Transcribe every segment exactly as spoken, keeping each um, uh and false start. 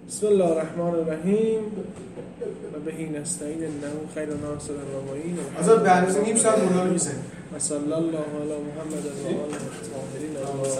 بسم الله الرحمن الرحیم و به این نستعین انه خیر ناصر و معین. حضرت به اندازه نیم ساعت مولا رو میزنیم. و صلی الله علی محمد و آله الطاهرین و آله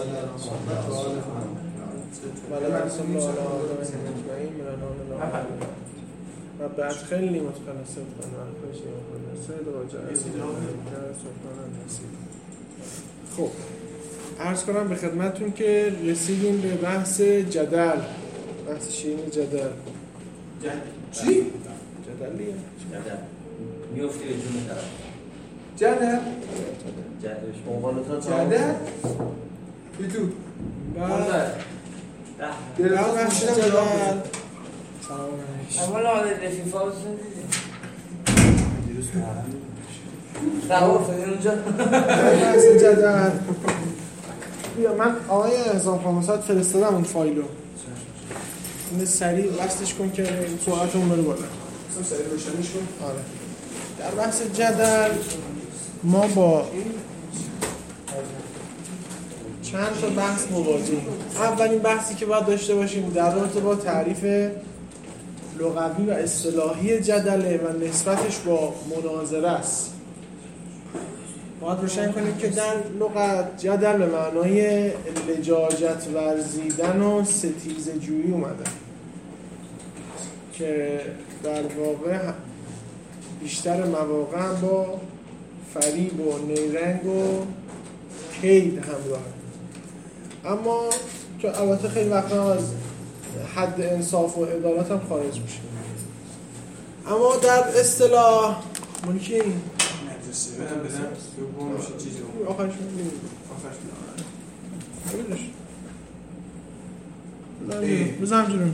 و رسول الله علیه اجمعین من آن و بعد خیلی متخلص من و خوشی و خلاصه راجع سلطان نصیر. خب عرض کنم به خدمتتون که رسیدیم به بحث جدل، بحث شیرین جدل. چی؟ جدلیه؟ جدل میفتی به جون طرف. جدل؟ جدلش مقالطات جدل؟ بیتو بعد در بحث جدل سلام علیکم. اول آده رفیفا رو سندیدیم روافه اونجا بحث جدل. بیا من آقای هزار و پانصد فرستادم اون فایلو. این سریع وصلش کن که سرعتمون بره بالا. اصلا سریع روشنش کن. آره. در بحث جدل ما با چند تا بحث مواجهیم. اولین بحثی که باید داشته باشیم در رابطه با تعریف لغوی و اصطلاحی جدله و نسبتش با مناظره است. باید روشن کنیم که در لغت جدل به معنای لجاجت ورزیدن و ستیزه جویی اومده که در واقع بیشتر مواقع با فریب و نیرنگ و کید همراه، اما که البته خیلی وقتا از حد انصاف و عدالت هم خارج میشه. اما در اصطلاح ملکی این مدرسه بدم بدم دوم میشه چیزی رو آخرش میگیم آخرش بزن جلوم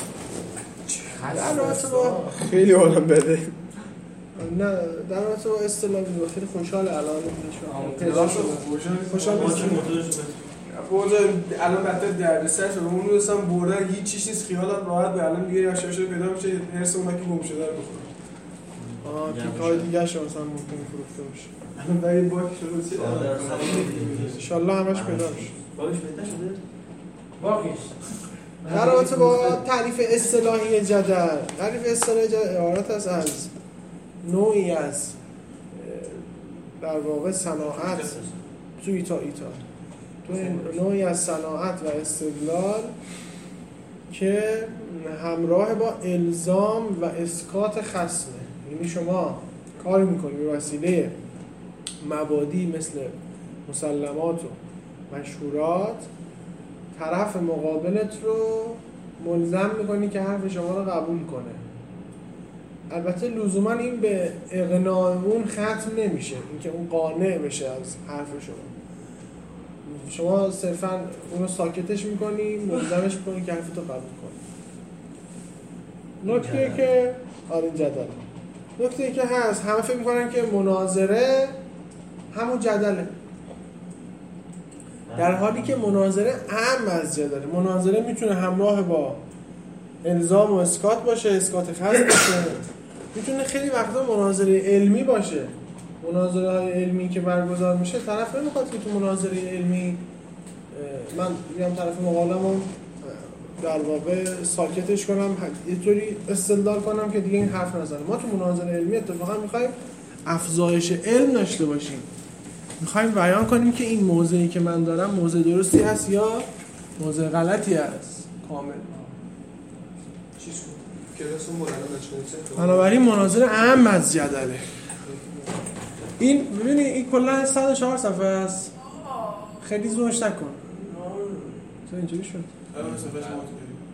در رابطه با خیلی حالم بده. نه در رابطه با اصطلاح خیلی خوشحال الان پیدا شد. خوشحال نیستیم بوده الان بدتر دردسر شده. اون دوستم بردن هیچ چیز نیست، خیالت راحت به الان دیگه یواش شده پیدا میشه. هرس اونا که گم شده رو بخوره. آه تیکای دیگه شو مثلا ممکن فروخته باشه. الان برای باک شده چی؟ ان شاء الله همش پیدا میشه. باش پیدا شده؟ باقیش در رابطه با تعریف اصطلاحی جدل، تعریف اصطلاحی جدل عبارت است از نوعی از در واقع صناعت تو ایتا ایتا تو نوعی از صناعت و استدلال که همراه با الزام و اسقاط خصمه. یعنی شما کار میکنی به وسیله مبادی مثل مسلمات و مشهورات طرف مقابلت رو ملزم میکنی که حرف شما رو قبول کنه. البته لزوما این به اقناع اون ختم نمیشه، اینکه اون قانع بشه از حرف شما. شما صرفا اونو ساکتش میکنی، ملزمش میکنی که حرفتو قبول کنه. نکته که آره جدل نکته که هست، همه فکر میکنن که مناظره همون جدله، در حالی که مناظره اهم از جدله. مناظره میتونه همراه با الزام و اسقاط باشه، اسقاط خصم باشه، میتونه خیلی وقتا مناظره علمی باشه. مناظره های علمی که برگزار میشه طرف نمیخواد که تو مناظره علمی من میگم طرف مقابلمو در واقع ساکتش کنم، یه طوری استدلال کنم که دیگه این حرف نزنه. ما تو مناظره علمی اتفاقا میخوایم افزایش علم داشته باشیم، میخوایم بیان کنیم که این موضعی که من دارم موضع درستی هست یا موضع غلطی هست. کامل چیز کن کلاسون مولانا نشناسه. بنابراین مناظره اهم از جدله. این ببینید این کلا صد و چهار صفحه است، خیلی زومش نکن. تو اینجوری شد. الان صفحه شما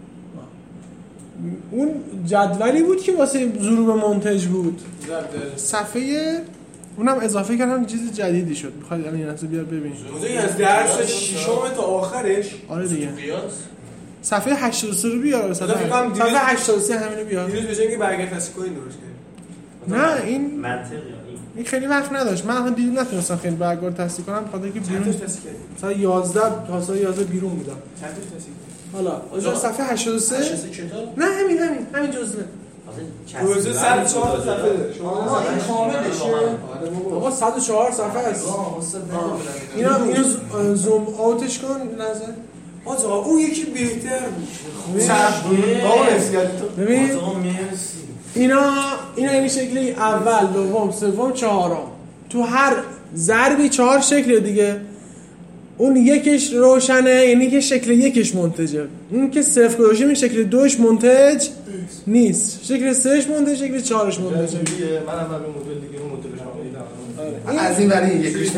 اون جدولی بود که واسه ضروب منتج بود. جدول صفحه اونم اضافه کردم چیز جدیدی شد. میخواید الان یه لحظه بیار ببین. موضوعی از درس ششم تا آخرش. آره دیگه. قیاس صفحه هشتاد و سه رو بیار. صفحه هشتاد و سه همینو بیار. دیروز به جای اینکه برگرد تصحیح کنین درست کردیم. نه این منطقی این خیلی وقت نداشت. من اصلا دیروز نتونستم خیلی برگار تصحیح کنم، خاطر که بیرون چند تا تصحیح کردیم؟ مثلا یازده تا سال یازده بیرون بودم. چند تا تصحیح حالا اونجا صفحه هشتاد و سه کتاب نه همین همین همین جزءه روزه صد و چهار صفحه داره. شما این کاملشه. آره بابا. آقا صد و چهار صفحه است. آه استاد اینا اینو زوم آوتش کن نظر. آقا اون یکی بهتر بود. بابا نسیت تو ببین آقا مرسی. اینا اینا این شکلی اول، دوم، سوم، چهارم. تو هر ضربی چهار شکل دیگه. اون یکش روشنه، یعنی که شکل یکش منتجه. اون که صفر گذاشته این شکل دوش منتج نیست. شکل سهش منتج، شکل چهارش منتجه. منم همین مدل دیگه اون مدلش هم این از این برای این یکیش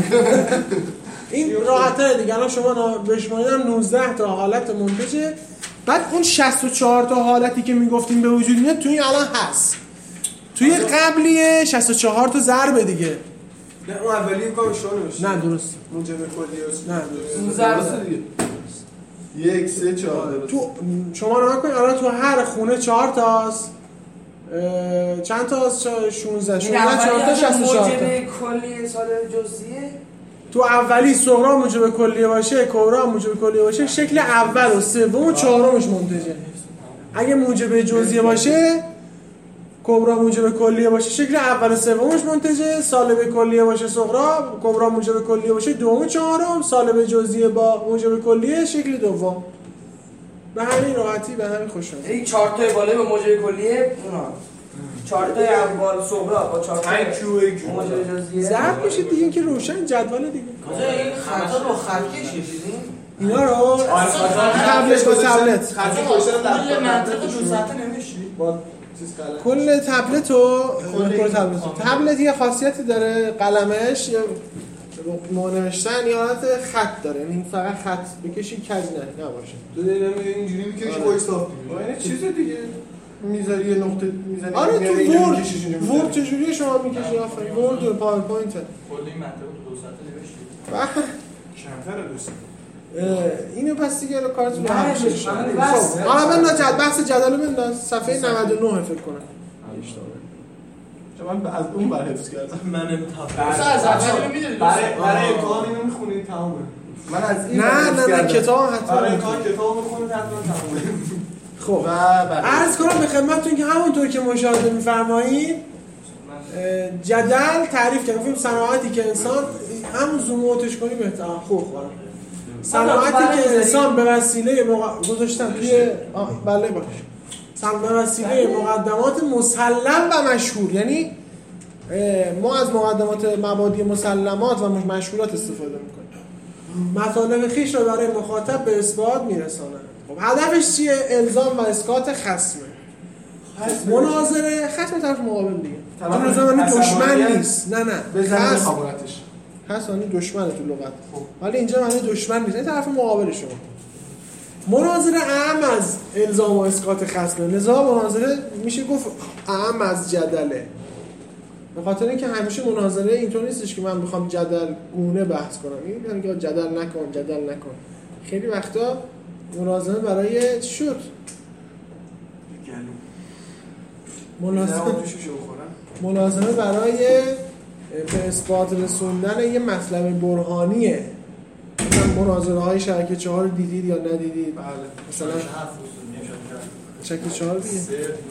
این راحته دیگه. الان شما بشماریدم نوزده تا حالت منتجه. بعد اون شصت و چهار تا حالتی که میگفتیم به وجود میاد توی الان هست. توی قبلیه شصت و چهار تا ضربه دیگه. نه اون اولی کار اشتباه نوشته. نه درست. موجب کلی است. نه درست. اون ضربه دیگه. یک سه چهار تو شما نگاه کنید الان تو هر خونه چهار تاست. چند تاست؟ شانزده شانزده چهار تا شصت و چهار تا. موجب کلی سالب جزئیه. تو اولی صغرا موجب کلیه باشه، کبرا موجب کلیه باشه، شکل اول و سوم و چهارمش منتجه. اگه موجب جزئیه باشه، کبرا موجب کلیه باشه، شکل اول و سومش منتجه. سالب کلیه باشه صغرا، کبرا موجب کلیه باشه، دوم و چهارم. سالب جزئیه با موجب کلیه، شکل دوم. به همین راحتی، به همین خوشم. این چهار تا بالای با موجب کلیه اونا. چهار تا اول صغرا با چهار تا موجب جزئیه. ضرب میشه دیگه، این که روشن جدول دیگه. کجا این خطا رو خط کشیدین؟ اینا رو تبلت با تبلت خطی خوشتر کل منطقه دو ساعته نمیشی. با چیز قلم. کل تبلت و کل تبلت تبلت یه خاصیتی داره، قلمش یا نوع نوشتن یا حالت خط داره، یعنی فقط خط بکشی کج نه نباشه. تو دیگه نمیگه اینجوری میکشی آره. وایس صاف آره، می‌کنی. چیز دیگه میذاری یه نقطه میذاری. آره تو ورد ورد چجوریه شما میکشی؟ آفرین ورد و پاورپوینت. کل این منطقه تو دو ساعته نمیشی. کمتره دوست. اینو پس دیگه رو کارتون رو نه، هم بس. خب حالا بنداز جد بحث جدول بنداز صفحه نود و نه فکر کنم. من از اون بر حفظ کردم. من امتحان. از اول میدونی برای برای امتحان اینو میخونید تمومه. من از این نه نه نه کتاب حتما برای امتحان کتاب میخونید حتما تمومه. خب و عرض کنم به خدمتتون که همونطور که مشاهده می‌فرمایید جدل تعریف کردم. گفتیم صنایعی که انسان همون زوم اوتش کنی بهتره. خوب صنایعی که انسان به وسیله مق... گذاشتم توی بله باش به وسیله مقدمات مسلم و مشهور، یعنی ما از مقدمات مبادی مسلمات و مشهورات استفاده میکنیم. مطالب خویش رو برای مخاطب به اثبات میرسانه. خب هدفش چیه؟ الزام و اسقاط خصمه. مناظره خصم طرف مقابل دیگه. مناظره دشمن نیست. نه نه. بزنید خامونتش. خصم دشمنه تو لغت. ولی اینجا معنی دشمن نیست. این طرف مقابل شما. مناظره اهم از الزام و اسقاط خصمه. لذا مناظره میشه گفت اهم از جدله. به خاطر اینکه همیشه مناظره اینطور نیستش که من میخوام جدل گونه بحث کنم. این میگه جدل نکن، جدل نکن. خیلی وقتا مناظره برای چی شد؟ مناظره مناظره برای به اثبات رسوندن یه مطلب برهانیه. مثلا مناظره های شبکه چهار دیدید یا ندیدید؟ بله. مثلا شبکه چهار دیدید؟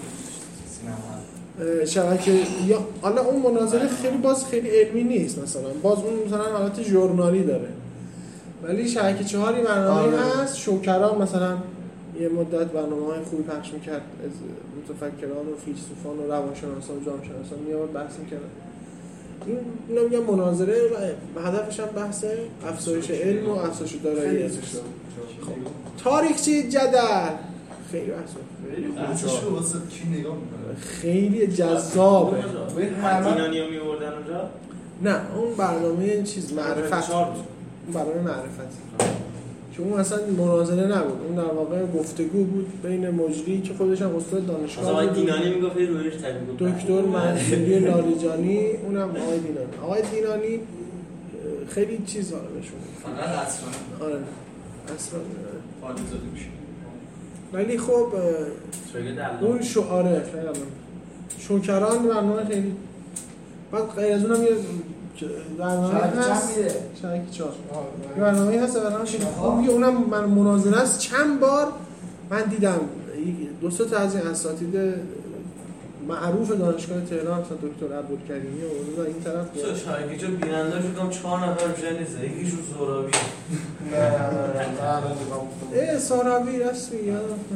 شبکه یا حالا اون مناظره خیلی باز خیلی علمی نیست، مثلا باز اون مثلا حالت ژورنالی داره. ولی شبکه چهاری برنامه‌ای هست شوکران مثلا یه مدت برنامه‌های خوبی پخش می‌کرد از متفکران و فیلسوفان و روانشناسان و جامعه شناسان میاد بحث می‌کردن. این اینا میگن مناظره و هدفش هم بحث افزایش علم و افزایش دارایی ازش. خب تاریخچه جدل خیلی بحثش رو واسه کی نگاه می‌کنه؟ خیلی جذابه. دینانی رو می‌آوردن اونجا؟ نه اون برنامه چیز معرفت اون برنامه معرفتی که اون اصلا مناظره نبود، اون در واقع گفتگو بود بین مجری که خودش هم استاد دانشگاه بود. آقای دینانی میگفت رویش تعریف بود. دکتر منصوری لاریجانی، اونم آقای دینانی. آقای دینانی خیلی چیزا نشون فقط اصلا آره اصلا آدمزاده میشه. ولی خب اون شعاره خیلی شوکران برنامه خیلی بعد غیر از اونم یه برنامه هست شبکه چهار یه برنامه هست برنامه خیلی خوبیه، اونم من مناظره است. چند بار من دیدم دو سه تا از این اساتید معروف دانشگاه تهران مثلا دکتر عبدالکریمی و اون این طرف چه شاید یه جا بیننده شدم چهار نفر میشن نیست یکیشون سهرابی نه نه نه اه سهرابی راست میگی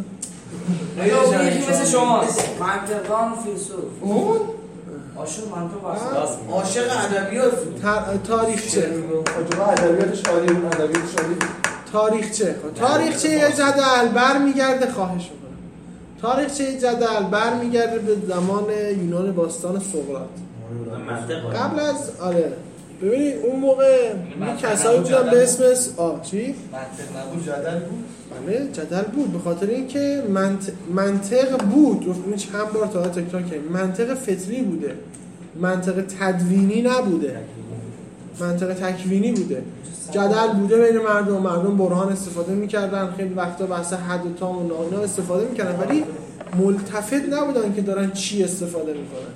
یا اون یکی مثل شماست منطقان و فیلسوف اون؟ عاشق منطق هست عاشق ادبیات تاریخچه آجابه ادبیاتش عالی اون ادبیاتش عالی تاریخچه تاریخچه جدل برمیگرده خواهش میکنم تاریخچه جدل برمیگرده به زمان یونان باستان سقراط قبل از آره ببینید اون موقع یه کسایی بودن به اسم آه چی؟ منطق نبود جدل بود؟ بله جدل بود به خاطر اینکه منطق, منطق بود این چند بار تا تکرار کردیم منطق فطری بوده منطق تدوینی نبوده منطق تکوینی بوده جدل بوده بین مردم مردم برهان استفاده میکردن خیلی وقتا بحث حد و تام و اینا استفاده میکردن ولی ملتفت نبودن که دارن چی استفاده میکنن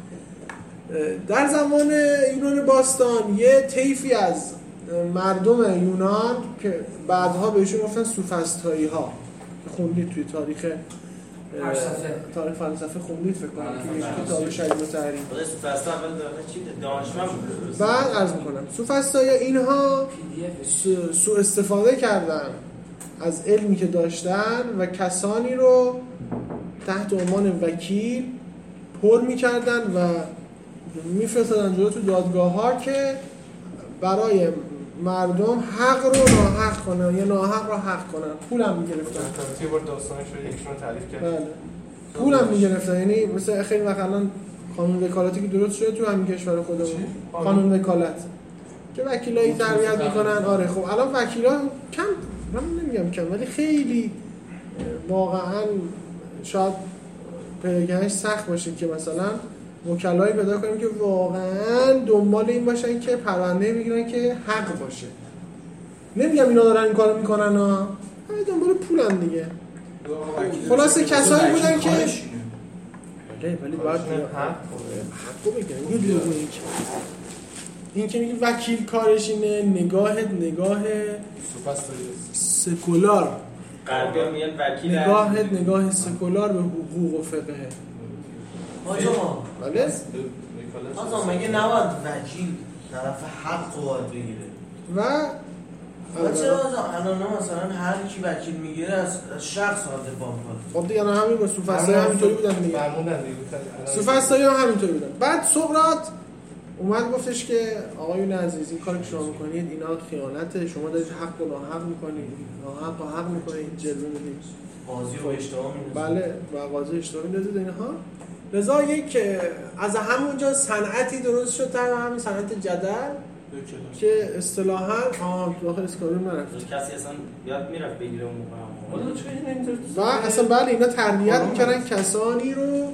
در زمان یونان باستان یه طیفی از مردم یونان که بعدها بهشون گفتن سوفسطایی ها خوندید توی تاریخ فلسفه تاریخ فلسفه خوندید فکر کنم که کتاب شریف التحریم سوفسطا اول چی دانشمند بود بعد عرض می‌کنم سوفسطایی اینها سوء استفاده کردن از علمی که داشتن و کسانی رو تحت عنوان وکیل پر می‌کردن و می‌فرستادن جلو تو دادگاه‌ها که برای مردم حق رو ناحق کنن یا ناحق رو حق کنن پولم میگرفتن یه بار داستانش رو یکشون تعریف کرد بله پولم میگرفتن یعنی مثلا خیلی وقت الان قانون وکالتی که درست شده تو همین کشور خودمون قانون وکالت که وکیلایی تربیت میکنن آره خب الان وکیلا کم من نمیگم کم ولی خیلی واقعا شاید پیداش سخت باشه که مثلا وکلایی پیدا کنیم که واقعا دنبال این باشن که پرونده بگیرن که حق باشه نمیگم اینا دارن این کارو میکنن ها همه دنبال پولن دیگه خلاصه کسایی بودن که بله ولی باید حقو بگن یه دروغ این که این که میگه وکیل کارش اینه نگاهت نگاه سکولار غربی میگن وکیل نگاهت نگاه سکولار به حقوق و فقه آجا بله آجا مگه نباید وکیل طرف حق رو باید بگیره و چرا آجا الان مثلا هر کی وکیل میگیره از شخص صادر بام کنه خب دیگه الان همین با سوفسطایی همینطوری بودن دیگه فرمودن دیگه سوفسطایی هم همینطوری بودن بعد سقراط اومد گفتش که آقایون عزیز این کاری که شما میکنید اینا خیانته شما دارید حق و ناحق میکنید ناحق و حق میکنید جلوه میدید قاضی رو اشتباه میندازه بله و قاضی اشتباه میندازه اینها لذا یک از همونجا صنعتی درست شد در همین صنعت جدل که اصطلاحاً آه داخل اسکاریم نرفت کسی اصلا یاد میرفت بگیره اون موقع و اصلا بله اینا تربیت میکردن کسانی رو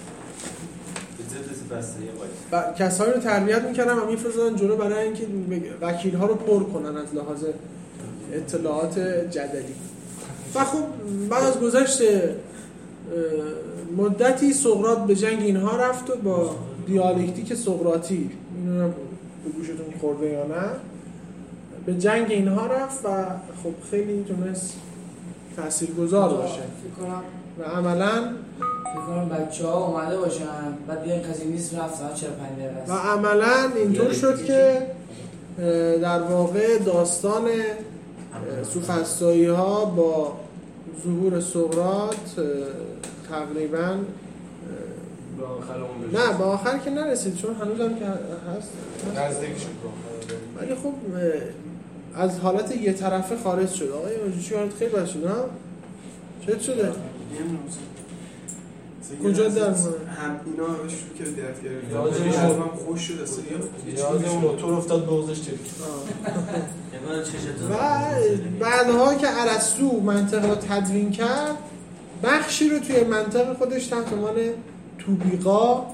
ب... کسانی رو تربیت میکردن و میفرستادن جلو برای اینکه وکیل ها رو پر کنن از لحاظ اطلاعات جدلی و خب بعد از گذشت مدتی سقراط به جنگ اینها رفت و با دیالکتیک سقراطی اینو به گوشتون خورده یا نه به جنگ اینها رفت و خب خیلی تونست تاثیرگذار باشه فکر کنم و عملاً فکر کنم بچه‌ها اومده باشن بعد دیگه کسی نیست رفت ساعت چهل و پنج دقیقه و عملاً اینطور شد که در واقع داستان سوفسطایی ها با ظهور سقراط تقریباً به آخر اون نه به آخر که نرسید چون هنوزم که هست نزدیک شد ولی خب از حالت یه طرفه خارج شد آقای ماجوچی حالت خیلی بد شد ها چه شده؟ کجا در مونه؟ هم اینا همه شروع که درد گرفت یادم هم خوش شد اصلا یاد اون موتور افتاد بغزش تیر و بعدها که ارسطو منطق رو تدوین کرد بخشی رو توی منطق خودش تحت عنوان توبیقا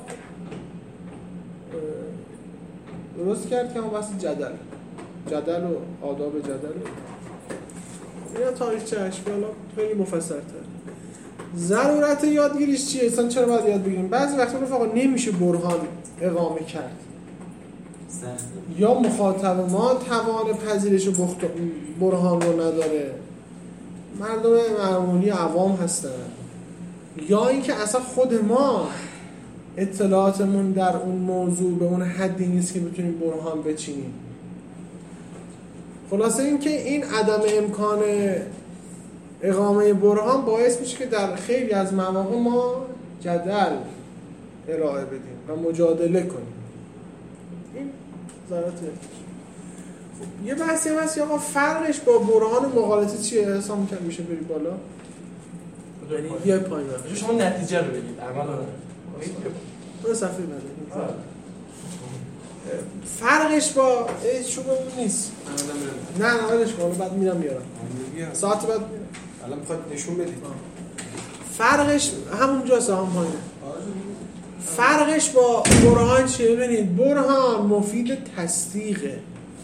درست کرد که اون بحث جدل جدل و آداب جدل اینا تاریخچه اشکالا خیلی مفصل‌تر ضرورت یادگیریش چیه؟ اصلا چرا باید یاد بگیریم؟ بعضی وقتا رو فقط نمیشه برهان اقامه کرد یا مخاطب ما توان پذیرش بخت... برهان رو نداره مردم معمولی عوام هستن یا اینکه اصلا خود ما اطلاعاتمون در اون موضوع به اون حدی نیست که بتونیم برهان بچینیم. خلاصه این که این عدم امکان اقامه برهان باعث میشه که در خیلی از مواقع ما جدل ارائه بدیم و مجادله کنیم. این ضرورت یه بحثی هم هست که آقا فرقش با برهان مغالطه چیه؟ حساب میکنم میشه بری بالا یعنی یه پایین برد شما نتیجه رو بگید عمل رو اون صفحه بده. فرقش با شما نیست. نه نه ولش کن بعد میرم میارم ساعت بعد میرم. الان میخواد نشون بدید فرقش همونجاست هم پایینه. فرقش با برهان چیه؟ ببینید برهان مفید تصدیقه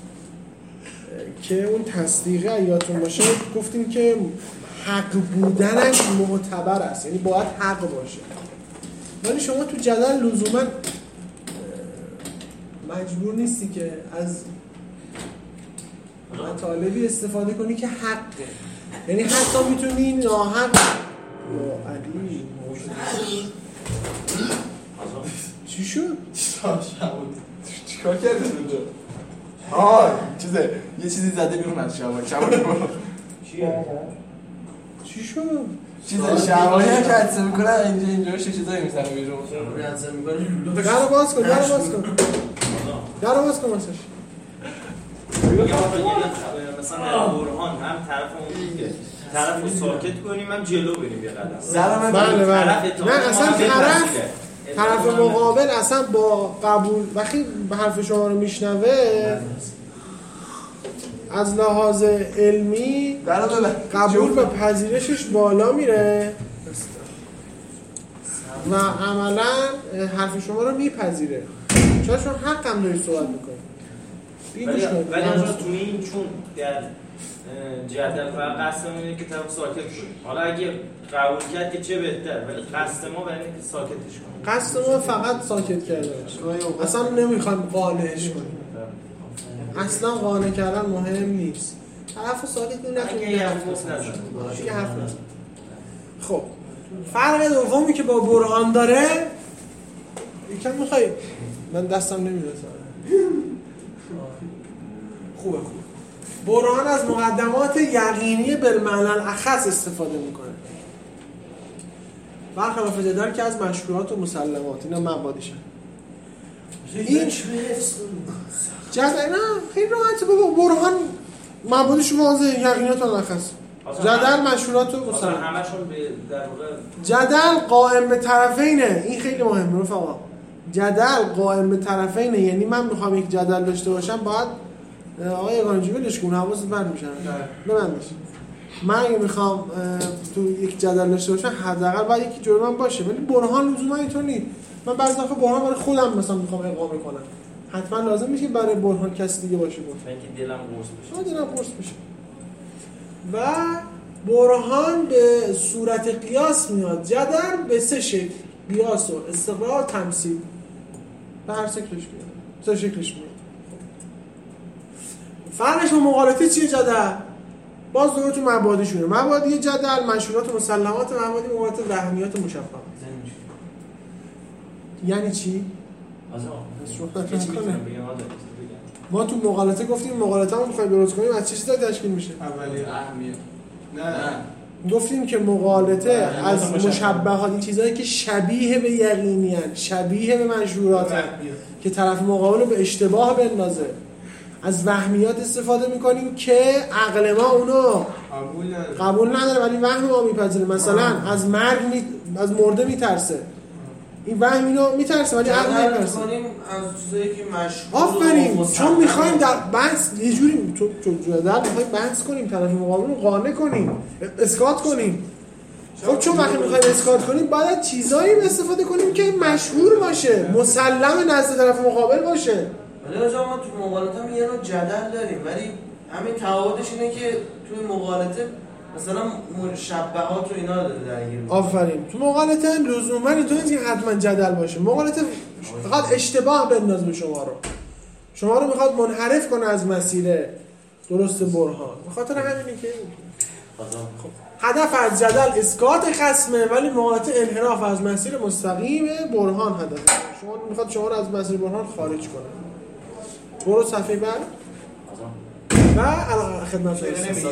که اون تصدیقه یادتون باشه گفتیم که حق بودنش معتبر است، یعنی باید حق باشه. ولی شما تو جدل لزوما مجبور نیستی که از مطالبی استفاده کنی که حقه، یعنی حتی میتونی ناحق یا علی چی شد؟ چیکار کردی اونجا؟ آه چیزه یه چیزی زده بیرون از شبایی شبایی چیه؟ چی شد؟ چیزه شبایی هم که حدثه میکنه اینجا اینجا چه چیزایی میزنه بیرون حدثه میکنه در رو باز کن در رو باز کن در رو باز کن واسش مثلا برهان هم طرف اون طرف رو ساکت کنیم هم جلو بریم یه قدم سلام بله بله نه اصلا طرف طرف مقابل اصلا با قبول وقتی به حرف شما رو میشنوه از لحاظ علمی قبول به پذیرشش بالا میره و عملا حرف شما رو میپذیره چون شما حق هم دارید صحبت میکنید. ولی ولی اونجا تو این چون در جدل و قصد ما اینه که طرف ساکت کنیم. حالا اگه قبول کرد که چه بهتر، ولی قصد ما برای اینه که ساکتش کنیم. قصد ما فقط ساکت کرده باشه. اصلا نمیخوایم قانعش کنیم. اصلا قانع کردن مهم نیست. طرفو ساکت کنیم اگه یه حرف نزن. یه حرف نزن. خب فرق دومی که با برهان داره یکم میخوای من دستم نمیرسه. خوبه خوبه. برهان از مقدمات یقینی بالمعنی الاخص استفاده میکنه. برخلاف جدل که از مشروعات و مسلمات اینا مبادیشن. این جدل نه خیلی راحته بابا برهان مبادیش واضحه یقینیات الاخص. جدل مشروعات و مسلمات. همشون به در واقع جدل قائم به طرفینه. این خیلی مهمه رفقا. جدل قائم به طرفینه، یعنی من میخوام یک جدل داشته باشم باید آقای یگانجی ولش کن حواست بند میشن ببندش. من اگه میخوام تو یک جدل داشته باشم حداقل باید یکی جلوی من باشه، ولی برهان لزوما اینطور نیست. من بعضی وقتا برهان برای خودم مثلا میخوام اقامه کنم، حتما لازم نیست که برای برهان کسی دیگه باشه. بود اینکه دلم قرص بشه. دلم قرص بشه. و برهان به صورت قیاس میاد. جدل به سه شکل، قیاس و استقرار تمثیل، به هر شکلش میاد. سه شکلش میاد. فرقش با مغالطه چیه جدل؟ باز دوره تو مبادیشونه. مبادی جدل منشورات و مسلمات، مبادی مغالطه وهمیات و مشفقات. یعنی چی؟ ما تو مغالطه گفتیم مغالطه هم میخوایم درست کنیم از چه چیزایی تشکیل میشه؟ اولی اهمیت. نه گفتیم که مغالطه از مشبهات، این چیزایی که شبیه به یقینی هستند، شبیه به منشورات که طرف مقابل رو به اشتباه بندازه. از وهمیات استفاده میکنیم که عقل ما اونو قبول نداره ولی وهم ما میپذیره. مثلا از مرگ می... از مرده میترسه، این وهم اینو میترسه ولی عقل نمیترسه. از چیزایی که مشهور آفرین، چون میخوایم در بحث یه جوری تو چون جدال میخوایم بحث کنیم، طرف مقابل رو قانع کنیم، اسقاط کنیم. خب چون وقتی میخوایم اسقاط کنیم باید چیزایی استفاده کنیم که مشهور باشه، مسلم نزد طرف مقابل باشه. ولی آجا ما تو مغالطه هم یه نوع جدل داریم، ولی همین تعهدش اینه که توی مغالطه مثلا مشبهات و اینا درگیر میشه. آفرین. تو مغالطه لزوما اینطوری نیست که حتما جدل باشه. مغالطه فقط اشتباه بندازه به شما رو. شما رو میخواد منحرف کنه از مسیر درست برهان. به خاطر همینه که خب هدف از جدل اسقاط خصمه ولی موقعیت انحراف از مسیر مستقیم برهان هدف. شما میخواد شما رو از مسیر برهان خارج کنه. برو صفحه بعد. و الان خدمت رسیدم.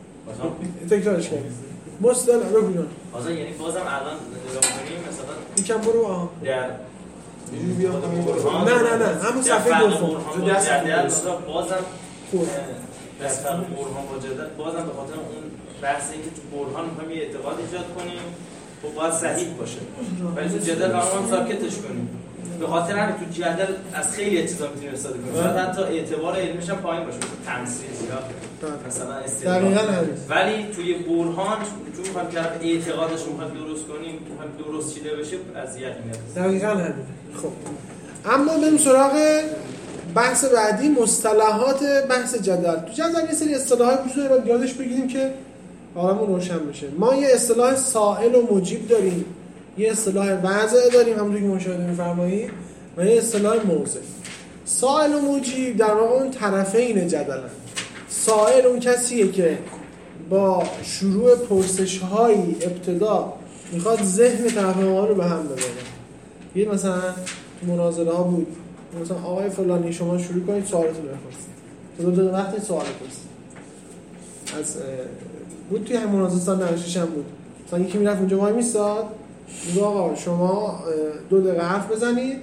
تکرارش کنید. مستل رو بگو. آزا یعنی بازم الان نگاه کنیم مثلا یکم برو آها. در یه بیا همون نه نه نه همون صفحه دوم. تو دست جدل بازم خوب دست برهان با جدل بازم به خاطر اون بحث اینکه تو برهان می‌خوایم یه اعتقاد ایجاد کنیم خب باید صحیح باشه ولی تو جدل قرارمون ساکتش کنیم به خاطر همین تو جدل از خیلی چیزا میتونیم استفاده کنیم شاید حتی اعتبار علمیش هم پایین باشه مثل تمثیل یا مثلا استدلال ولی توی برهان چون می‌خوایم طرف اعتقادش رو می‌خوایم درست کنیم می‌خوایم درست چیده بشه اذیت میاد دقیقاً همین. خب اما بریم سراغ بحث بعدی مصطلحات بحث جدل. تو جدل یه سری اصطلاحات وجود داره باید یادش بگیریم که حالمون روشن بشه. ما یه اصطلاح سائل و مجیب داریم، یه اصطلاح وضع داریم همونطور که مشاهده می‌فرمایید و یه اصطلاح موضع. سائل و مجیب در واقع اون طرفین جدلن. سائل اون کسیه که با شروع پرسش‌هایی ابتدا میخواد ذهن طرف مقابل رو به هم ببره. یه مثلا مناظره ها بود مثلا آقای فلانی شما شروع کنید سوالتون رو بپرسید. تو دو وقتی سوال بپرسید. از بود توی همون مناظره سال نود و شش هم بود. مثلا یکی میرفت اونجا وای میستاد میگه آقا شما دو دقیقه حرف بزنید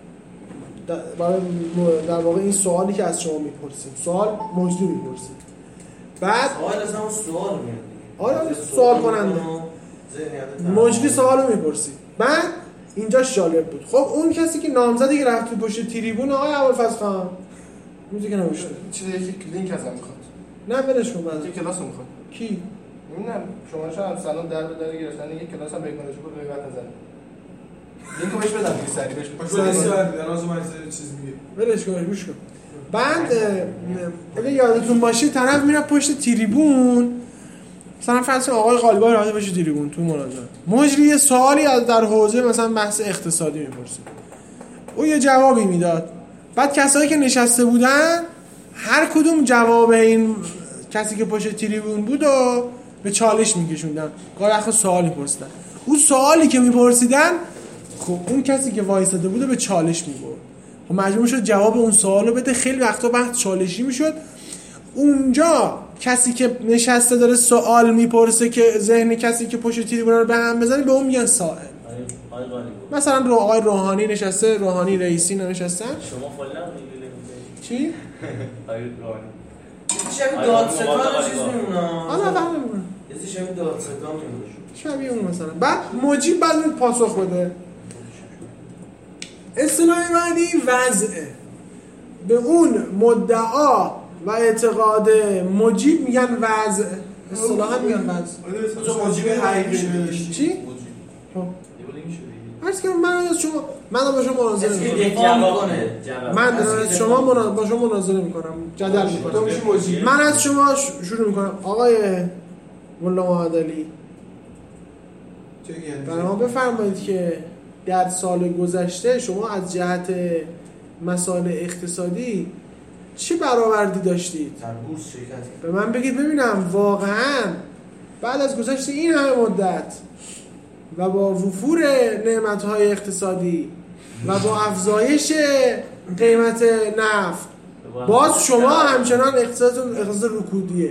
برای در واقع این سوالی که از شما میپرسیم سوال موضوع میپرسید بعد سوال از همون سوال میاد آره سوال کننده مجری سوال رو میپرسید بعد اینجاش جالب بود. خب اون کسی که نامزدی که رفت تو پشت تریبون آقای ابوالفضل خان میگه که نمیشه چیزی یکی لینک ازم میخواد نه ولش کن بعد یه کلاس میخواد کی نمیدونم شما شاید سلام در به در گرفتن یه کلاس هم بکنه چون غیبت نزنه لینکو بهش بدم دیگه سری بهش باشه سری در از من چیز میگه ولش کن گوش کن. بعد اگه یادتون باشه طرف میره پشت تریبون مثلا فرض کن آقای قالیباف رفته پشت تریبون تو مناظره مجری یه سوالی از در حوزه مثلا بحث اقتصادی میپرسید او یه جوابی میداد بعد کسایی که نشسته بودن هر کدوم جواب این کسی که پشت تریبون بود و به چالش میکشوندن گاهی وقتا سوال میپرسیدن اون سوالی که میپرسیدن خب اون کسی که وایساده بود به چالش میبرد خب مجبور شد جواب اون سوالو بده خیلی وقتا بحث چالشی میشد اونجا کسی که نشسته داره سوال میپرسه که ذهن کسی که پشت تریبون رو به هم بزنه به اون میگن سائل مثلا رو آقای روحانی نشسته روحانی رئیسی نشستن شما فلان چی آقای روحانی شبیه دادستان چیز میمونه آره فهمیدم یه شبیه دادستان میمونه شبیه اون مثلا بعد مجیب بعد پاسخ بده اصطلاح بعدی وضعه به اون مدعا و اعتقاد مجیب میگن وضع اصطلاحا میگن وضع تو مجیب حقیقی نداشتی چی؟ خب عرض کنم من از شما من با شما مناظره میکنم من از شما با شما مناظره میکنم جدل میکنم من از شما شروع میکنم آقای مولا محمد علی برای ما بفرمایید که در سال گذشته شما از جهت مسائل اقتصادی چی برآوردی داشتید؟ در بورس شرکت به من بگید ببینم واقعاً بعد از گذشت این همه مدت و با وفور نعمت‌های اقتصادی و با افزایش قیمت نفت باز شما همچنان اقتصادتون اقتصاد رکودیه.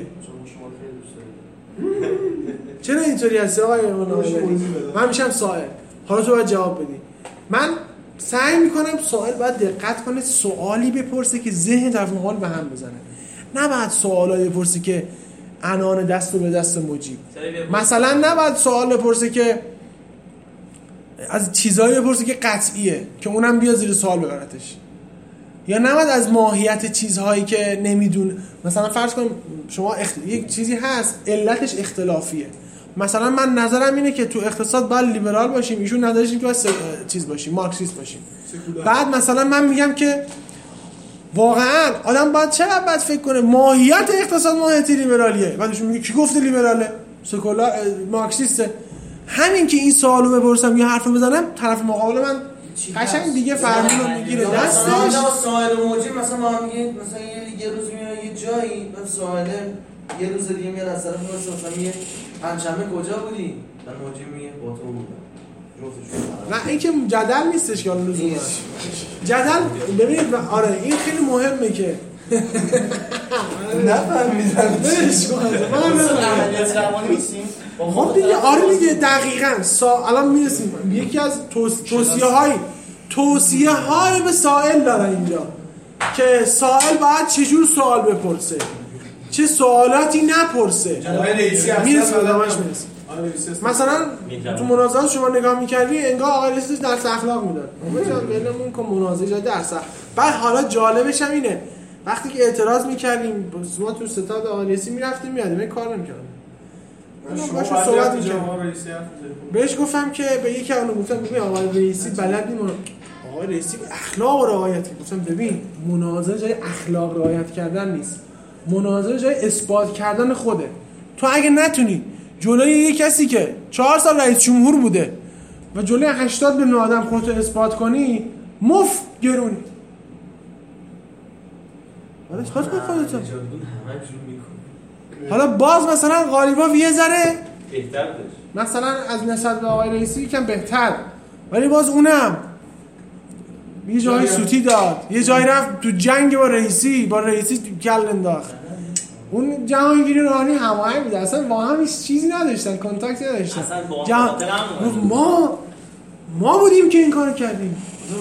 چرا اینطوری هستی آقای مناظری؟ من میشم سائل. حالا تو باید جواب بدی. من سعی میکنم سوال باید دقت کنه سوالی بپرسه که ذهن طرف مقابل به هم بزنه نه بعد سوالایی بپرسه که عنان دست رو به دست مجیب مثلا نه بعد سوال بپرسه که از چیزایی بپرسه که قطعیه که اونم بیا زیر سوال ببرتش یا نه بعد از ماهیت چیزهایی که نمیدون مثلا فرض کن شما اخت... یک چیزی هست علتش اختلافیه مثلا من نظرم اینه که تو اقتصاد باید لیبرال باشیم ایشون نظرش اینه که باید س... چیز باشیم مارکسیست باشیم سکولار. بعد مثلا من میگم که واقعا آدم باید چقدر باید فکر کنه ماهیت اقتصاد ماهیت لیبرالیه بعدش میگه کی گفته لیبراله سکولار مارکسیسته همین که این سوالو بپرسم یا حرفو بزنم طرف مقابل من قشنگ دیگه فرمون رو میگیره دستش مثلا سوال موجی مثلا ما میگیم مثلا یه یه روز میاد یه جایی بعد سوال یه روز دیگه میاد از طرف مثلا میگه پنجشنبه کجا بودی؟ من موجی میگه با تو بودم. نه این که جدل نیستش که لزوما جدل ببینید آره این خیلی مهمه که نفهمیدم بهش کنم عملیات روانی نیستیم خب دیگه آره دیگه دقیقاً سا... الان میرسیم یکی از توص... توصیه های توصیه های به سائل داره اینجا که سائل باید چجور سوال بپرسه چه سوالاتی نپرسه میرسیم ادامهش میرسیم مثلا تو مناظرات شما نگاه میکردی انگار آقای رئیسی درس اخلاق میداد مثلا بلمون که مناظره جای درس بعد حالا جالبش هم اینه وقتی که اعتراض میکردیم ما تو ستاد آقای رئیسی میرفتیم میادیم این کار نمیکردیم من باشو صحبت میکردم بهش گفتم که به یکی اونو گفتم ببین آقای رئیسی بلد نیم آقای رئیسی اخلاق رعایت کرد گفتم ببین مناظره جای اخلاق رعایت کردن نیست مناظره جای اثبات کردن خوده تو اگه نتونی جلوی یک کسی که چهار سال رئیس جمهور بوده و جلوی هشتاد میلیون آدم خودتو اثبات کنی مفت گرونی حالا اثبات کن خودتو حالا باز مثلا قالیباف یه ذره بهتر داشت مثلا از نسبت به آقای رئیسی یکم بهتر ولی باز اونم یه جایی سوتی داد یه جایی رفت تو جنگ با رئیسی با رئیسی تو کل انداخت اون جهانگیری روحانی هماهنگ بوده اصلا با هم هیچ چیزی نداشتن کانتاکتی نداشتن اصلا با جهان... ما ما بودیم که این کارو کردیم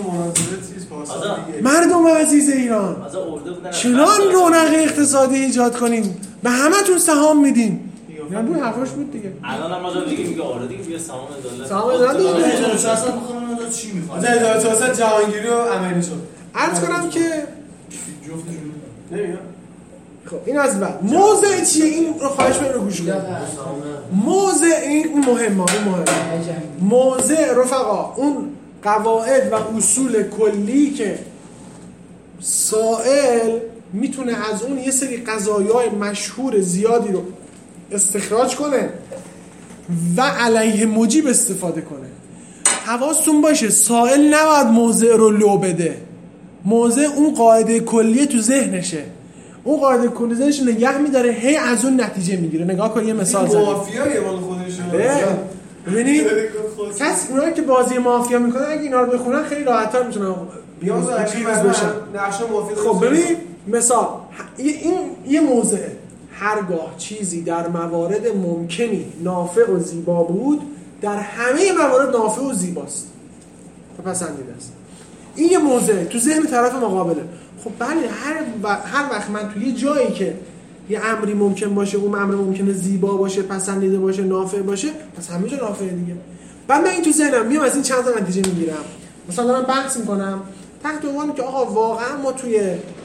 مردم عزیز ایران چنان رونق اقتصادی ایجاد کنیم به همتون سهام میدیم نه بود حرفاش بود دیگه الان هم ما دیگه میگه آره دیگه بیا سهام دولت سهام دولت هزار و چهارصد میخوام اون چی میخواد هزار و چهارصد جهانگیری و عملی شد عرض کنم که جفتشون نمیگم خب این از بعد موضع چیه این رو خواهش من رو گوش کنید موضع این مهمه این مهمه موضع رفقا اون قواعد و اصول کلی که سائل میتونه از اون یه سری قضایای مشهور زیادی رو استخراج کنه و علیه مجیب استفاده کنه حواستون باشه سائل نباید موضع رو لو بده موضع اون قاعده کلیه تو ذهنشه اون قاعده کلی ذهنش نگه میداره هی از اون نتیجه میگیره نگاه کن یه مثال زدم مافیایه مال خودشه ببینید کس اونایی که بازی مافیا میکنن اگه اینا رو بخونن خیلی راحت‌تر میتونن بیان چیز بشن نقشه مافیا خب ببین مثال این یه موضعه هرگاه چیزی در موارد ممکنی نافع و زیبا بود در همه موارد نافع و زیباست و پسندیده است این یه موضعه تو ذهن طرف مقابله خب بله هر و... هر وقت من تو یه جایی که یه امری ممکن باشه اون امر ممکنه زیبا باشه پسندیده باشه نافع باشه پس همه جا نافعه دیگه بعد من این تو ذهنم میام از این چند تا نتیجه میگیرم مثلا دارم بحث میکنم تحت عنوان که آقا واقعا ما توی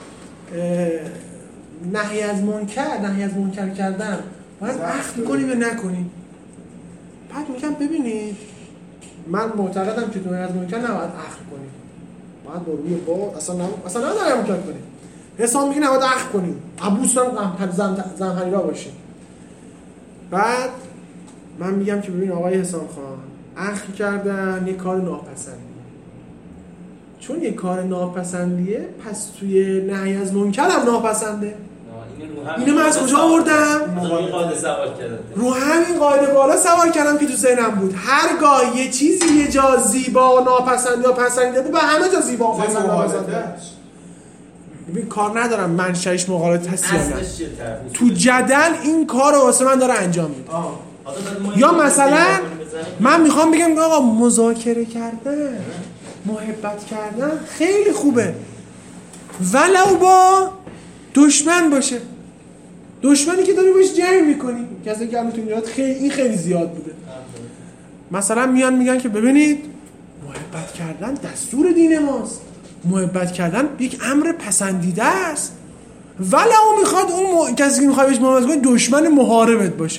نهی از منکر نهی از منکر کردن باید اخذ کنیم یا نکنیم بعد میگم ببینید من معتقدم که نهی از منکر نباید اخذ کنیم باید با روی با اصلا نم... اصلا نباید منکر کنیم حساب میگه نباید اخذ کنیم عبوس هم زنپری را باشیم بعد من میگم که ببین آقای حسام خان اخذ کردن یه کار ناپسندی چون یه کار ناپسندیه پس توی نهی از منکر هم ناپسنده اینو من از کجا آوردم؟ رو همین قاعده بالا سوال کردم که تو ذهنم بود هرگاه یه چیزی یه جا زیبا و ناپسندی یا پسندیده بود به همه جا زیبا و پسند ناپسنده ببین کار ندارم منشأش مقالطه هست یا نه تو جدل این کار رو واسه من داره انجام میده یا مثلا من میخوام بگم آقا مذاکره کردن محبت کردن خیلی خوبه ولو با دشمن باشه دشمنی که داری باش جنگ میکنی کسی که همتون یاد خیلی این خیلی زیاد بوده مثلا میان میگن که ببینید محبت کردن دستور دین ماست محبت کردن یک امر پسندیده است ولو میخواد اون م... کسی که میخواد بهش محبت کنه دشمن محاربت باشه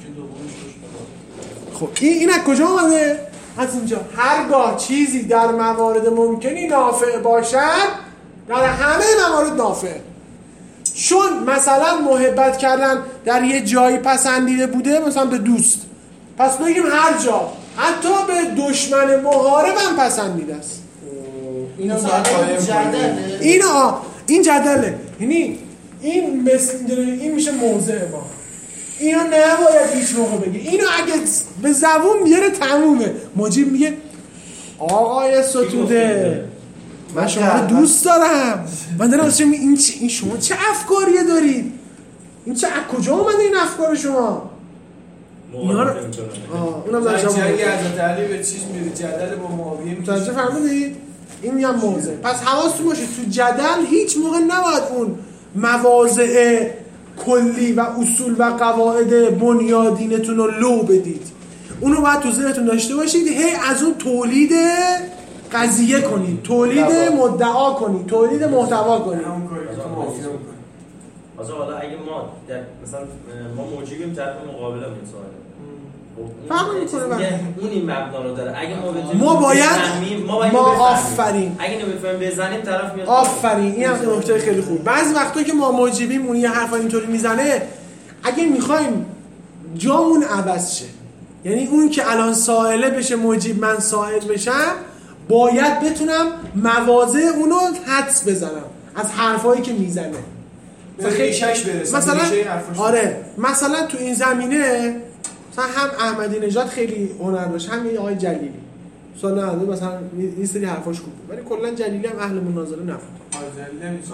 خب این این از کجا اومده؟ از اینجا هرگاه چیزی در موارد ممکنی نافع باشد در همه موارد نافع چون مثلا محبت کردن در یه جایی پسندیده بوده مثلا به دوست پس بگیم هر جا حتی به دشمن محارب هم پسندیده است اینا جدله اینا این جدله یعنی این مثل این میشه موضع ما اینا نباید هیچ موقع بگی. اینو اگه به زبون بیاره تمومه. مجیب میگه آقای ستوده من شما رو دوست دارم. من دارم واسه این چ... این شما چه افکاریه دارید؟ این چه از کجا اومده این افکار شما؟ اینا رو آه اونم در جنگ حضرت علی به چیز میره جدل با معاویه متوجه فرمودید؟ این میگم موضع. پس حواستون باشه تو جدل هیچ موقع نباید اون مواضع کلی و اصول و قواعد بنیادینتون رو لو بدید. اونو باید تو ذهنتون داشته باشید. هی از اون تولید قضیه کنید، تولید مدعا کنید، تولید محتوا کنید. همون کاری که معاویه میکنه. آزا حالا اگه ما در مثلا ما موجودیم طرف مقابل این سواله فهم میکنه اون این مبنا رو داره. اگه ما بتونیم ما باید ما باید ما آفرین اگه نمیفهمیم بزنیم طرف میاد آفرین. این هم نکته خیلی خوب. بعضی وقتا که ما موجبیم اون یه حرف اینطوری میزنه، اگه میخوایم جامون عوض شه، یعنی اون که الان سائله بشه موجب من سائل بشم، باید بتونم مواضع اونو حدس بزنم از حرفایی که میزنه. خیلی شش برسه مثلا آره مثلا تو این زمینه مثلا هم احمدی نژاد خیلی هنر داشت، هم یه آقای جلیلی سال نود مثلا این سری حرفاش خوب بود، ولی کلا جلیلی هم اهل مناظره نبود. آره جلیلی هم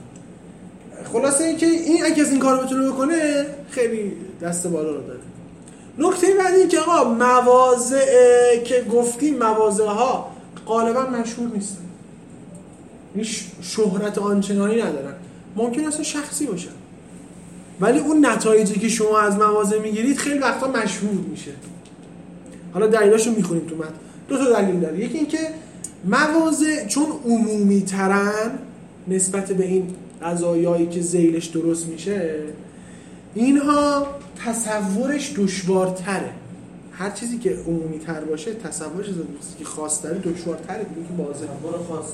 خلاصه اینکه این اگه از این کارو بتونه بکنه خیلی دست بالا رو داره. نکته بعدی این که آقا مواضع که گفتیم مواضع ها غالبا مشهور نیستن، هیچ شهرت آنچنانی ندارن، ممکن است شخصی باشن، ولی اون نتایجی که شما از مواضع میگیرید خیلی وقتا مشهور میشه. حالا دلیلاشو میخونیم تو متن. دو تا دلیل داره. یکی این که مواضع چون عمومی ترن نسبت به این قضایایی که ذیلش درست میشه، اینها تصورش دشوارتره. هر چیزی که عمومی تر باشه تصورش از چیزی که خاص تره دشوارتره دیگه که واضحه. برو خاصه.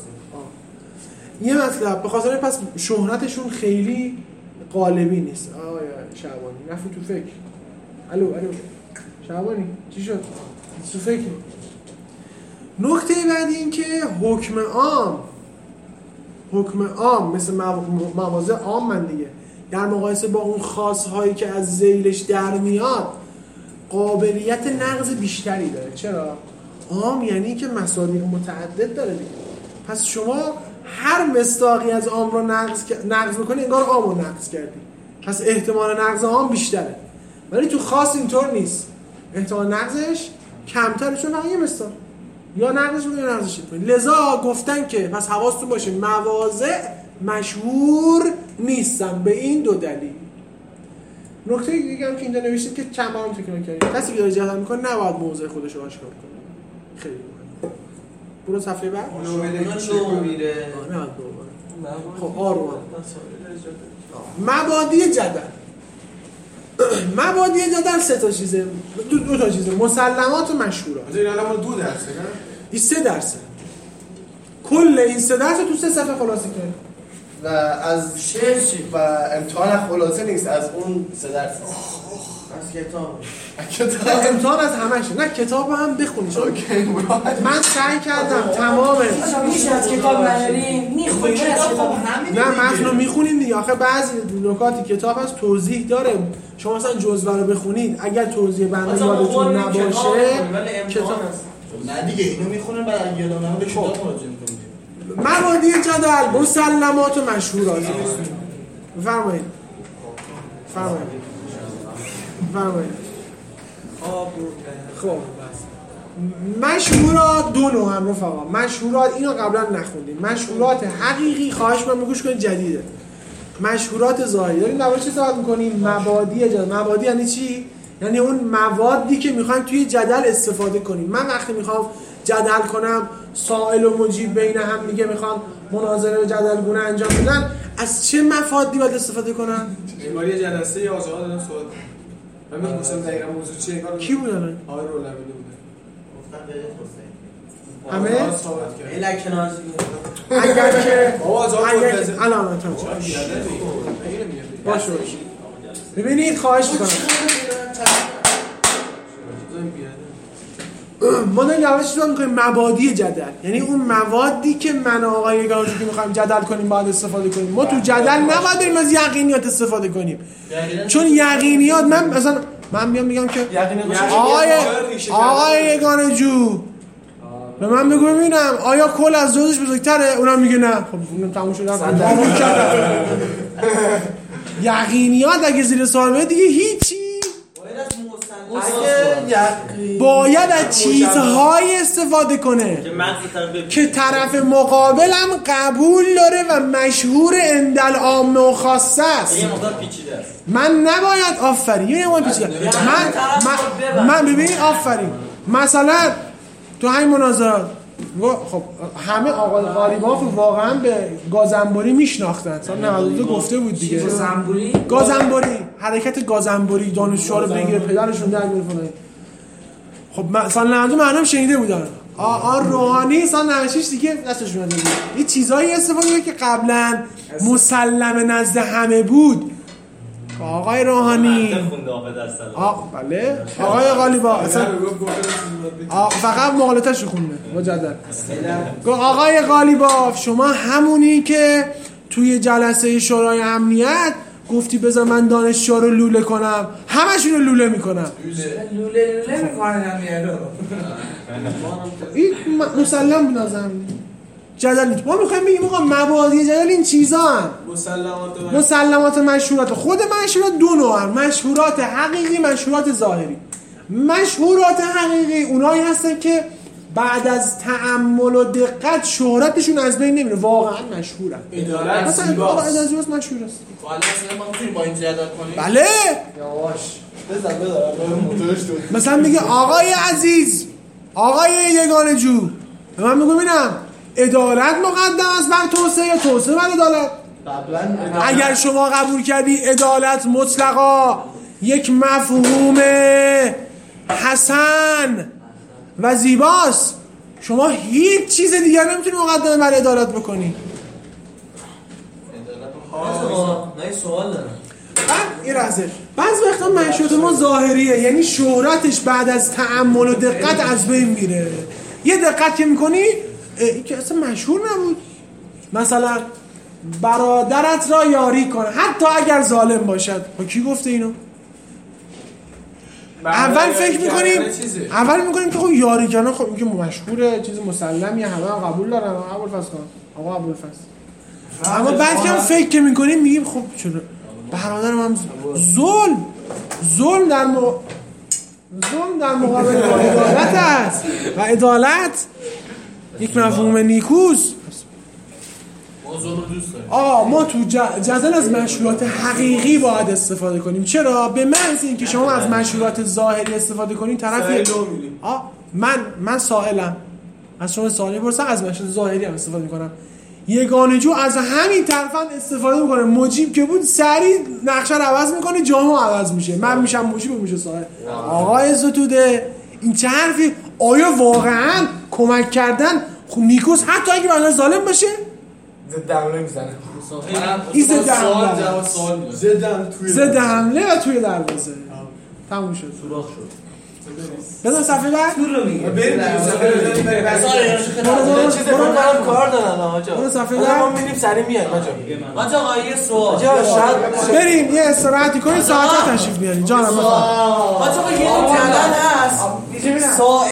یه مطلب به خاطر پس شهرتشون خیلی قالبی نیست. آقای شعبانی رفتی تو فکر. الو الو شعبانی چی شد؟ تو فکر. نکته بعدی این که حکم عام حکم عام مثل مواضع عام من دیگه در مقایسه با اون خاص‌هایی که از ذیلش در میاد قابلیت نقض بیشتری داره. چرا؟ عام یعنی که مصادیق متعدد داره دیگه. پس شما هر مصداقی از عام رو نقض نقض می‌کنی انگار عام رو نقض کردی. پس احتمال نقض عام بیشتره. ولی تو خاص اینطور نیست. احتمال نقضش کمتره چون فقط یه مصداق. یا نقضش می‌کنی یا نقضش می‌کنی. لذا گفتن که پس حواستون باشه مواضع مشهور نیستن به این دو دلیل. نکته دیگه هم که اینجا نوشته که چند بارم تکرار کردیم. کسی که داره جهل می‌کنه نباید موضع خودش رو آشکار کنه. خیلی مهمه. برو صفحه بعد. اونو میره. نه خب آروم. مبادی جدل. مبادی جدل سه تا چیزه. دو, دو تا چیزه. مسلمات و مشهورات. این الان دو درسه نه؟ این سه درسه. کل این سه درس تو سه صفحه خلاصه کردیم. و از شعر و امتحان خلاصه نیست از اون سه درس. از کتاب. کتاب امتحان از همشه. نه کتاب هم بخونید. من سعی کردم تمامه. میشه از کتاب نریم میخونیم از کتاب همین. نه متن رو میخونیم دیگه. آخه بعضی نکاتی کتاب هست توضیح داره. شما مثلا جزوه رو بخونید اگر توضیح بنده یادتون نباشه کتاب نه دیگه اینو میخونن بعد اگه یادم نمونه به کتاب مراجعه میکنید. مبادی جدل مسلمات و مشهورات. فرمایید فرمایید فرمایید. خب مشهورات دو نوع هم رفقا. مشهورات اینو قبلا نخوندیم. مشهورات حقیقی خواهش من میگوش کنید جدیده. مشهورات ظاهری. داریم درباره چی صحبت میکنیم؟ مبادی جدل. مبادی یعنی چی؟ یعنی اون موادی که میخوایم توی جدل استفاده کنیم. من وقتی میخوام جدل کنم سائل و مجیب بین هم دیگه میخوام مناظره و جدلگونه انجام بدن، از چه مفادی باید استفاده کنم؟ بیماری جلسه یا آزاد دادن سوال. من می‌خواستم دقیقاً موضوع چیه کار کی بودن؟ آقای رولوی بوده. گفتن به حسین. همه الک کنارزی. اگر که بابا آزاد اگر الان تا باشه ببینید خواهش می‌کنم ما داریم در چیزا می‌کنیم مبادی جدل، یعنی اون موادی که من و آقای یگانجو که می‌خوایم جدل کنیم باید استفاده کنیم. ما تو جدل نباید بریم از یقینیات استفاده کنیم، چون یقینیات من مثلا من میام میگم که آقای آقای یگانجو به من بگو ببینم آیا کل از جزش بزرگتره؟ اونم میگه نه. خب اونم تموم شد قبول کردم. یقینیات اگه زیر سوال بره دیگه هیچی. باید از چیزهای استفاده کنه که طرف مقابلم قبول داره و مشهور اندل عام و خاصه است. من نباید آفرین یه مقدار پیچیده. من من ببین آفرین مثلا تو همین مناظرات خب همه آقای قالیباف واقعا به گازنبوری میشناختن. سال نود و دو گفته بود دیگه. گازنبوری گازنبوری حرکت گازنبوری دانشجوها رو بگیره پدرشون در بیاره فلان. خب سال نود و دو مردم شنیده بودن. آ روحانی سال نود و شش دیگه دستش اومده بود. این چیزایی استفاده کرد که قبلا مسلم نزد همه بود. آقای روحانی آه بله آقای قالیباف اصلا فقط مقالطه‌شو خونده مجدد. آقای قالیباف شما همونی که توی جلسه شورای امنیت گفتی بذار من دانشجو رو لوله کنم، همشون رو لوله میکنم. لوله لوله میکنن میارو. این مسلم بود ازم جدل نیست. ما میخوایم بگیم آقا مبادی جدل این چیزا هن. مسلمات مسلمات مشهورات. خود مشهورات دو نوع هن. مشهورات حقیقی، مشهورات ظاهری. مشهورات حقیقی اونایی هستن که بعد از تأمل و دقت شهرتشون از بین نمیره، واقعا مشهورن. مثلا آقا ادازیوس مشهور است. حالا ما میتونیم با این جدل کنیم. بله یواش بزن بذار مثلا میگه آقای عزیز آقای یگانجو به من میگم ببینم عدالت مقدم است بر توسعه یا توسعه بر عدالت؟ اگر شما قبول کردی عدالت مطلقا یک مفهوم حسن و زیباست، شما هیچ چیز دیگر نمیتونی مقدمه بر عدالت بکنی. من سوال دارم. این رازه بعضی وقتا مشهورات ما ظاهریه، یعنی شهرتش بعد از تأمل و دقت از بین میره. یه دقت که میکنی این که اصلا مشهور نبود. مثلا برادرت را یاری کن حتی اگر ظالم باشد. با کی گفته اینو؟ اول فکر میکنیم اول میکنیم که خب یاری کردن خب این که مشهوره، چیز مسلمیه، همه هم قبول دارن. ابوالفضل کن آقا ابوالفضل. اما بعد که فکر که میکنیم میگیم خب چرا برادرم هم ظلم ظلم در م... ظلم در مقابل عدالت است و عدالت یک مفهوم نیکوست. آقا ما تو جدل از مشروعات حقیقی باید استفاده کنیم. چرا؟ به محض اینکه شما از مشروعات ظاهری استفاده کنید طرفی آه من من سائلم از شما سوالی پرسم از مشروعات ظاهری هم استفاده میکنم. یگانجو از همین طرفا استفاده میکنه. مجیب که بود سریع نقشه رو عوض میکنه، جامعه عوض میشه. من میشم مجیب و میشه سائل. آقای ستوده این چه حرفی؟ آیا واقعا کمک کردن خب نیکوست حتی اگه بنده ظالم باشه؟ ضد حمله میزنه. این ضد حمله جواب سوال میاد. ضد حمله و توی دروازه. تموم شد. سوراخ شد. بذار صفحه بعد تو رو میگه. بریم صفحه بعد. چیز برام کار دارن آقا. برو صفحه بعد. ما بعد میریم سری میاد آقا. آقا یه سوال. آقا شاید بریم یه استراحتی کنیم ساعت تشریف بیاریم. جانم بفرمایید. آقا یه جدل هست.